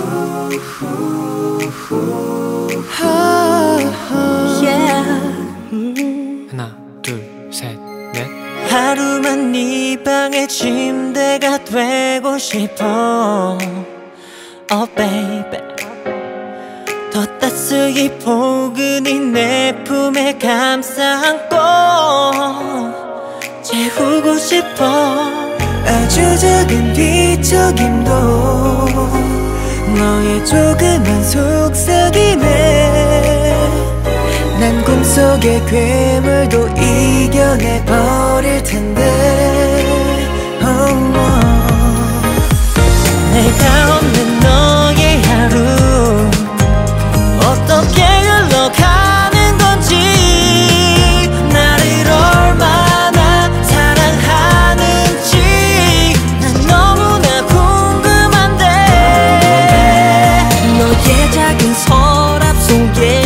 하나 둘 셋 넷. 하루만 네 방의 침대가 되고 싶어. Oh baby, 더 따스히 포근히 내 품에 감싸 안고 재우고 싶어. 아주 작은 뒤척임도 너의 조그만 속삭임에 난 꿈속의 괴물도 이겨내버릴 텐데. 내가 없는 너의 하루 어떻게 흘러가는 건지, 나를 얼마나 사랑하는지 난 너무나 궁금한데. 너의 작은 서랍 속에